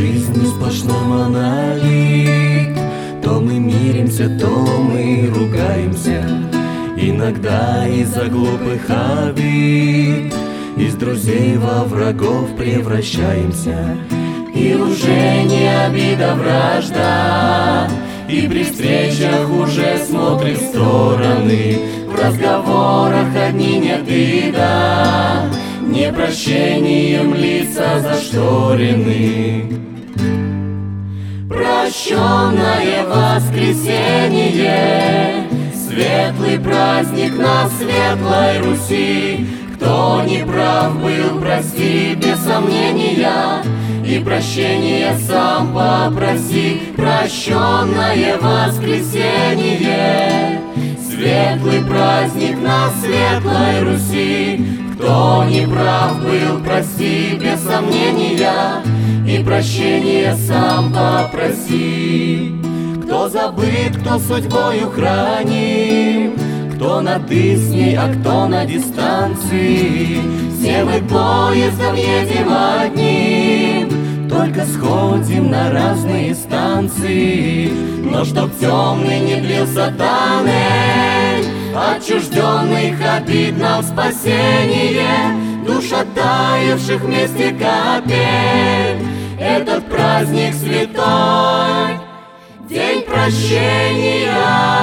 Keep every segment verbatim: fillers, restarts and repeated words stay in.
жизни сплошной монолит. То мы миримся, то мы ругаемся, иногда из-за глупых обид. Из друзей во врагов превращаемся, и уже не обида, вражда. И при встречах уже смотрим в стороны, в разговорах одни нет и да. Непрощением лица зашторены. Прощенное воскресенье, светлый праздник на светлой Руси. Кто не прав был, прости без сомнения, и прощения сам попроси. Прощенное воскресенье, светлый праздник на светлой Руси. Кто не прав был, прости без сомнения, и прощения сам попроси. Кто забыт, кто судьбою храним, кто над Исней, а кто на дистанции. Все мы поездом едем одним, только сходим на разные станции. Но чтоб темный не длился тоннель, отчужденных обид нам спасение, душ оттаивших вместе капель. Этот праздник святой, день прощения.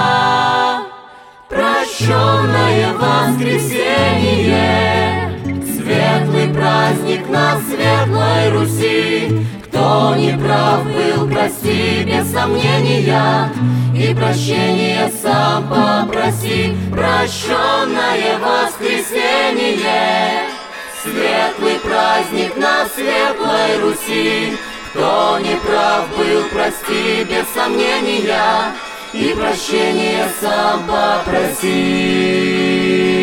Прощенное воскресенье, светлый праздник на светлой Руси. Кто не прав был, прости без сомнения, и прощения сам попроси. Прощенное воскресенье, светлый праздник на светлой Руси. Кто не прав был, прости без сомнения, и прощения сам попроси.